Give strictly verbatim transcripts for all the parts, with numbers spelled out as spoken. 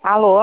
Alô?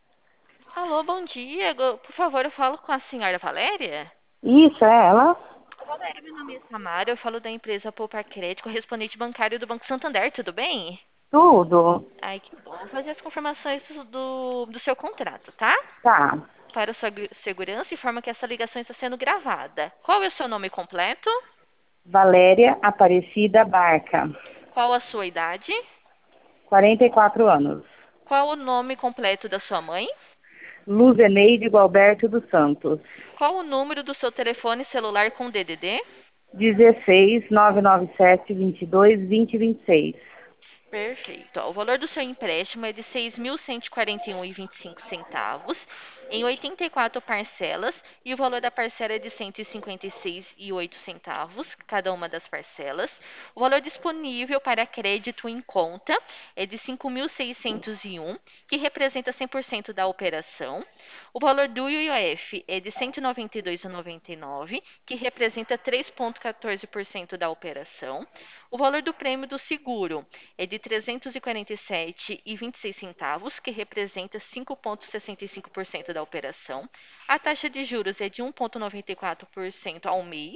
Alô, bom dia. Go- Por favor, eu falo com a senhora Valéria? Isso, é ela? Valéria, meu nome é Samara, eu falo da empresa Poupar Crédito, correspondente bancário do Banco Santander, tudo bem? Tudo. Ai, que bom. Vou fazer as confirmações do, do, do seu contrato, tá? Tá. Para sua gu- segurança, informa que essa ligação está sendo gravada. Qual é o seu nome completo? Valéria Aparecida Barca, Qual a sua idade? quarenta e quatro anos. Qual o nome completo da sua mãe? Luzeneide Gualberto dos Santos. Qual o número do seu telefone celular com D D D? dezesseis, nove nove sete, vinte e dois, vinte, vinte e seis. Perfeito. Ó, o valor do seu empréstimo é de seis mil cento e quarenta e um e vinte e cinco centavos em oitenta e quatro parcelas e o valor da parcela é de cento e cinquenta e seis e oito centavos cada uma das parcelas. O valor disponível para crédito em conta é de cinco mil seiscentos e um, que representa cem por cento da operação. O valor do I O F é de cento e noventa e dois vírgula noventa e nove, que representa três vírgula quatorze por cento da operação. O valor do prêmio do seguro é de trezentos e quarenta e sete vírgula vinte e seis centavos, que representa cinco vírgula sessenta e cinco por cento da operação. A taxa de juros é de um vírgula noventa e quatro por cento ao mês.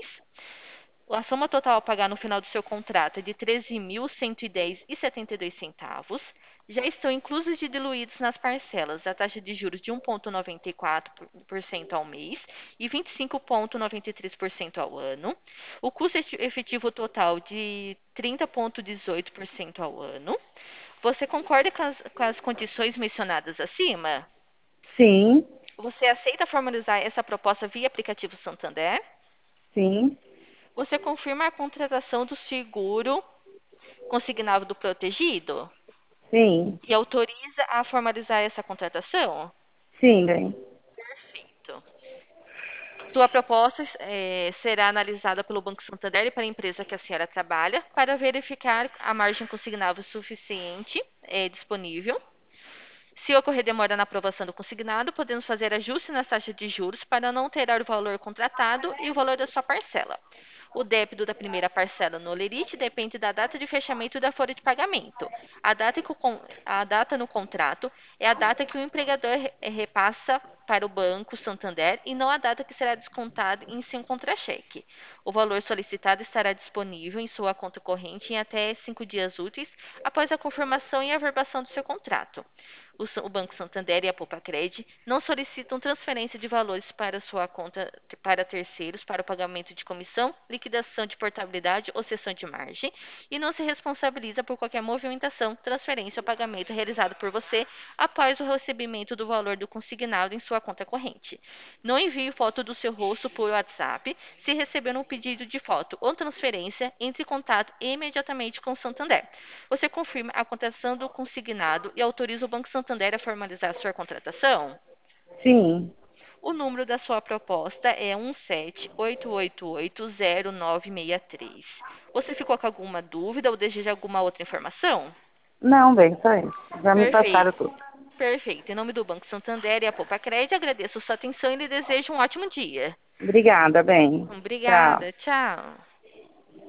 A soma total a pagar no final do seu contrato é de treze mil cento e dez vírgula setenta e dois centavos. Já estão inclusos e diluídos nas parcelas a taxa de juros de um vírgula noventa e quatro por cento ao mês e vinte e cinco vírgula noventa e três por cento ao ano. O custo eti- efetivo total de trinta vírgula dezoito por cento ao ano. Você concorda com as, com as condições mencionadas acima? Sim, Você aceita formalizar essa proposta via aplicativo Santander? sim, Você confirma a contratação do seguro consignado do protegido sim, e autoriza a formalizar essa contratação? sim, bem. Perfeito. Sua proposta eh, será analisada pelo Banco Santander e para a empresa que a senhora trabalha para verificar a margem consignável suficiente eh, disponível. Se ocorrer demora na aprovação do consignado, podemos fazer ajuste nas taxas de juros para não alterar o valor contratado e o valor da sua parcela. O débito da primeira parcela no Lerite depende da data de fechamento da folha de pagamento. A data, que o con- a data no contrato é a data que o empregador re- repassa para o Banco Santander e não a data que será descontada em seu contra-cheque. O valor solicitado estará disponível em sua conta corrente em até cinco dias úteis após a confirmação e averbação do seu contrato. O, Sa- o Banco Santander e a Poupa-Cred não solicitam transferência de valores para sua conta para terceiros para o pagamento de comissão, liquidação de portabilidade ou cessão de margem e não se responsabiliza por qualquer movimentação, transferência ou pagamento realizado por você após o recebimento do valor do consignado em sua conta corrente. Não envie foto do seu rosto por WhatsApp. Se receber um pedido de foto ou transferência, entre em contato imediatamente com o Santander. Você confirma a contratação do consignado e autoriza o Banco Santander a formalizar a sua contratação? Sim. O número da sua proposta é um sete oito oito oito zero nove seis três. Você ficou com alguma dúvida ou deseja alguma outra informação? Não, bem, só isso. Já me passaram Perfeito. tudo. Perfeito. Em nome do Banco Santander e a Poupa Crédito, agradeço sua atenção e lhe desejo um ótimo dia. Obrigada, bem. Tchau. Obrigada. Tchau.